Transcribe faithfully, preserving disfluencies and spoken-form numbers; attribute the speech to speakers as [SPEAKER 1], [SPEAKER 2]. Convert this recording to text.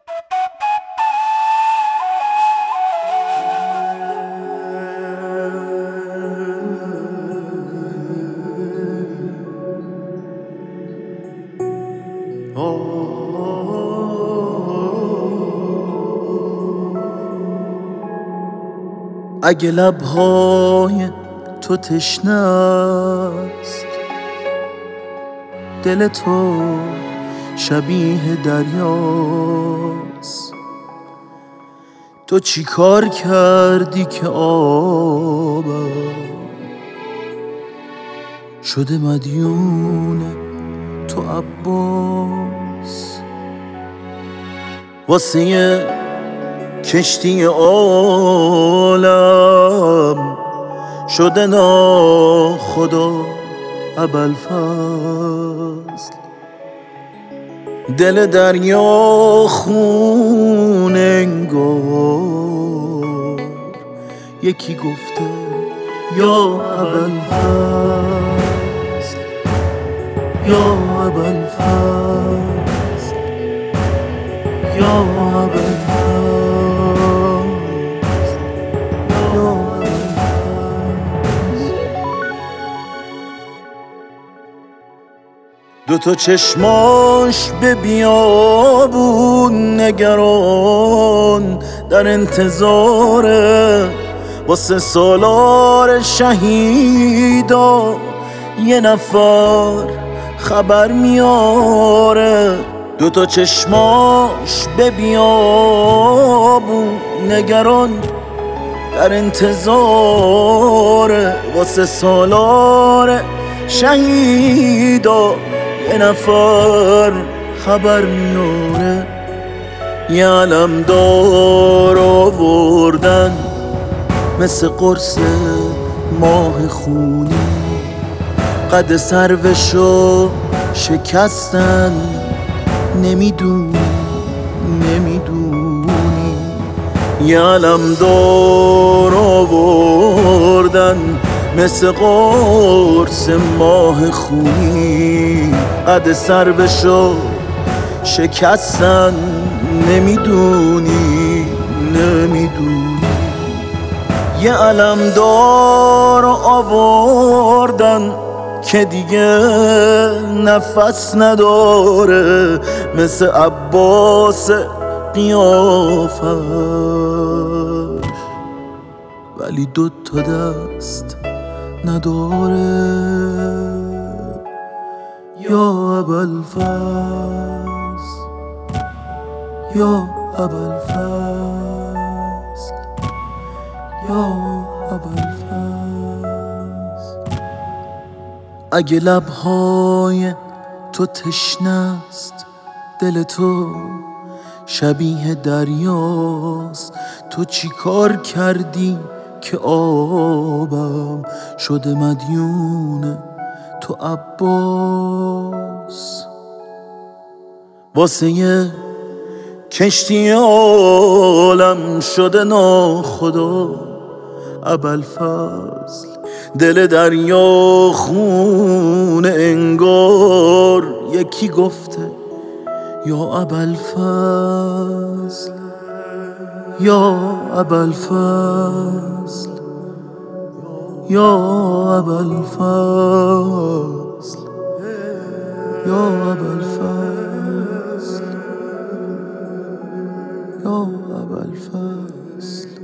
[SPEAKER 1] اگه لبهای تو تشنه است، دل تو شبیه دریاست. تو چی کار کردی که آبم شده مدیون تو عباس؟ واسه کشتی عالم شده ناخدا ابوالفضل. دل دریا خون انگار یکی گفته یا ابوالفضل، یا ابوالفضل، یا ابوالفضل. دو تا چشماش به بیابون نگران، در انتظاره واسه سالار شهیدا یه نفر خبر میاره. دو تا چشماش به بیابون نگران، در انتظاره واسه سالار شهیدا یه نفر خبر میاره. یه علمدار آوردن مثل قرص ماه خونی، قد سروشو شکستن. نمیدونی نمیدونی یه علمدار آوردن مثل قرص ماه خونی، قد سروشو شکستن. نمیدونی نمیدونی یه علمدار آوردن که دیگه نفس نداره، مثل عباس قیافش، ولی دو تا دست نداره. یا ابوالفضل، یا ابوالفضل، یا ابوالفضل. اگه لبهای تو تشنه است، دل تو شبیه دریاست. تو چی کار کردی که آبم شده مدیون تو عباس؟ واسه یه کشتی عالم شده ناخدا ابوالفضل. دل دریا خون انگار یکی گفته یا ابوالفضل، یا ابوالفضل، یا ابوالفضل، یا ابوالفضل، یا ابوالفضل.